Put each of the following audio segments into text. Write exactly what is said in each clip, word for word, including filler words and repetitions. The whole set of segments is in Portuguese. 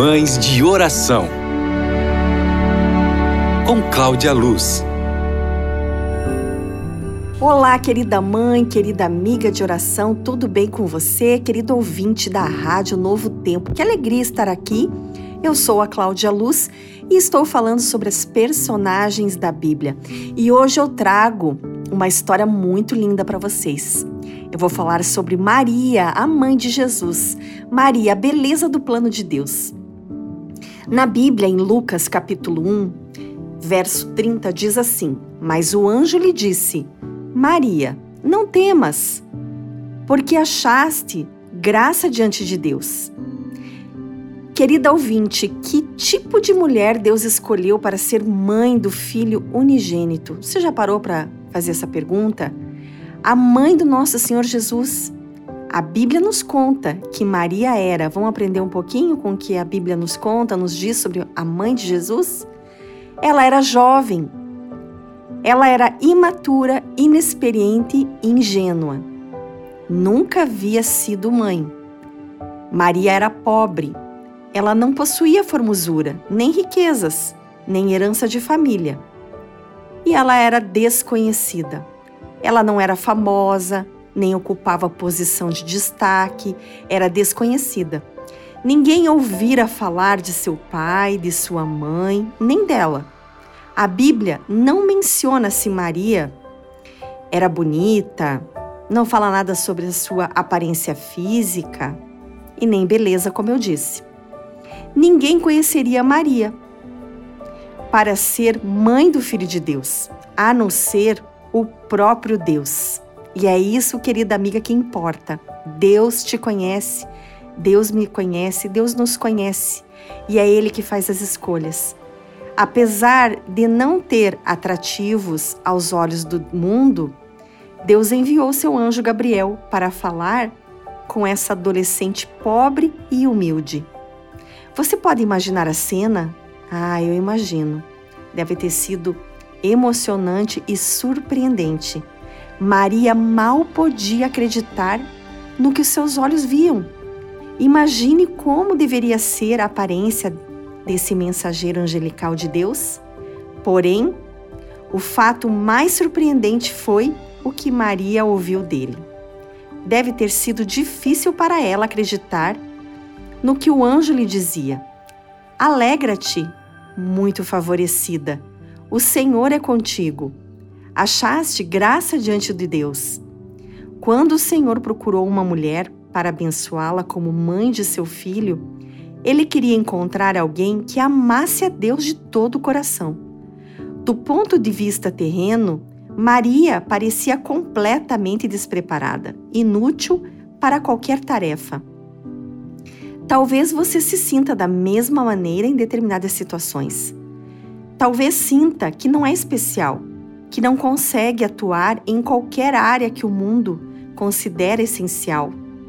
Mães de Oração, com Cláudia Luz. Olá, querida mãe, querida amiga de oração, tudo bem com você? Querido ouvinte da Rádio Novo Tempo, que alegria estar aqui. Eu sou a Cláudia Luz e estou falando sobre as personagens da Bíblia. E hoje eu trago uma história muito linda para vocês. Eu vou falar sobre Maria, a mãe de Jesus. Maria, a beleza do plano de Deus. Na Bíblia, em Lucas capítulo um, verso trinta, diz assim: Mas o anjo lhe disse: Maria, não temas, porque achaste graça diante de Deus. Querida ouvinte, que tipo de mulher Deus escolheu para ser mãe do Filho unigênito? Você já parou para fazer essa pergunta? A mãe do nosso Senhor Jesus. A Bíblia nos conta que Maria era. Vamos aprender um pouquinho com o que a Bíblia nos conta, nos diz sobre a mãe de Jesus? Ela era jovem. Ela era imatura, inexperiente e ingênua. Nunca havia sido mãe. Maria era pobre. Ela não possuía formosura, nem riquezas, nem herança de família. E ela era desconhecida. Ela não era famosa, nem ocupava posição de destaque, era desconhecida. Ninguém ouvira falar de seu pai, de sua mãe, nem dela. A Bíblia não menciona se Maria era bonita, não fala nada sobre a sua aparência física e nem beleza, como eu disse. Ninguém conheceria Maria para ser mãe do Filho de Deus, a não ser o próprio Deus. E é isso, querida amiga, que importa. Deus te conhece, Deus me conhece, Deus nos conhece. E é Ele que faz as escolhas. Apesar de não ter atrativos aos olhos do mundo, Deus enviou seu anjo Gabriel para falar com essa adolescente pobre e humilde. Você pode imaginar a cena? Ah, eu imagino. Deve ter sido emocionante e surpreendente. Maria mal podia acreditar no que os seus olhos viam. Imagine como deveria ser a aparência desse mensageiro angelical de Deus. Porém, o fato mais surpreendente foi o que Maria ouviu dele. Deve ter sido difícil para ela acreditar no que o anjo lhe dizia. Alegra-te, muito favorecida, o Senhor é contigo. Achaste graça diante de Deus. Quando o Senhor procurou uma mulher para abençoá-la como mãe de seu filho, ele queria encontrar alguém que amasse a Deus de todo o coração. Do ponto de vista terreno, Maria parecia completamente despreparada, inútil para qualquer tarefa. Talvez você se sinta da mesma maneira em determinadas situações. Talvez sinta que não é especial, que não consegue atuar em qualquer área que o mundo considera essencial,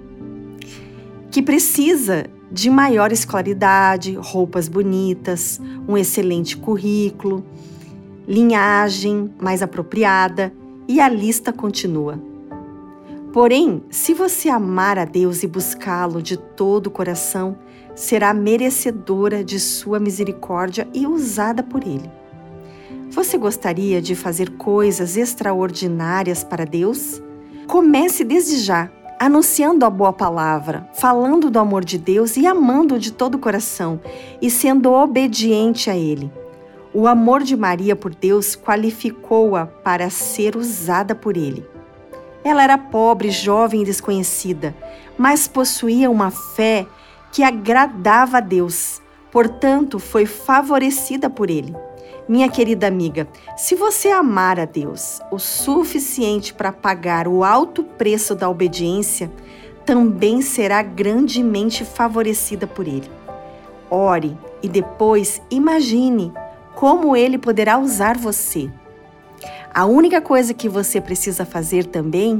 que precisa de maior escolaridade, roupas bonitas, um excelente currículo, linhagem mais apropriada e a lista continua. Porém, se você amar a Deus e buscá-lo de todo o coração, será merecedora de sua misericórdia e usada por Ele. Você gostaria de fazer coisas extraordinárias para Deus? Comece desde já, anunciando a boa palavra, falando do amor de Deus e amando-o de todo o coração e sendo obediente a Ele. O amor de Maria por Deus qualificou-a para ser usada por Ele. Ela era pobre, jovem e desconhecida, mas possuía uma fé que agradava a Deus. Portanto, foi favorecida por Ele. Minha querida amiga, se você amar a Deus o suficiente para pagar o alto preço da obediência, também será grandemente favorecida por Ele. Ore e depois imagine como Ele poderá usar você. A única coisa que você precisa fazer também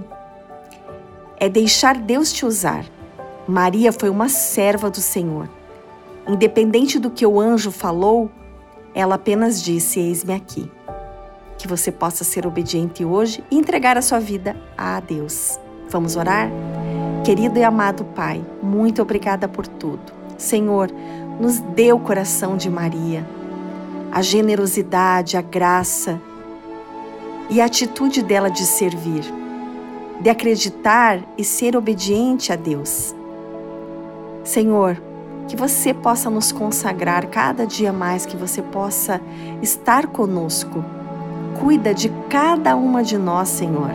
é deixar Deus te usar. Maria foi uma serva do Senhor. Independente do que o anjo falou, ela apenas disse: eis-me aqui. Que você possa ser obediente hoje e entregar a sua vida a Deus. Vamos orar? Querido e amado Pai, muito obrigada por tudo. Senhor, nos dê o coração de Maria, a generosidade, a graça e a atitude dela de servir, de acreditar e ser obediente a Deus. Senhor, que você possa nos consagrar cada dia mais, que você possa estar conosco. Cuida de cada uma de nós, Senhor,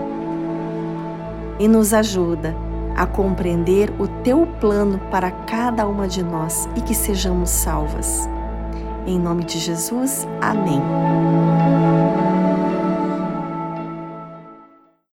e nos ajuda a compreender o teu plano para cada uma de nós e que sejamos salvas. Em nome de Jesus, amém.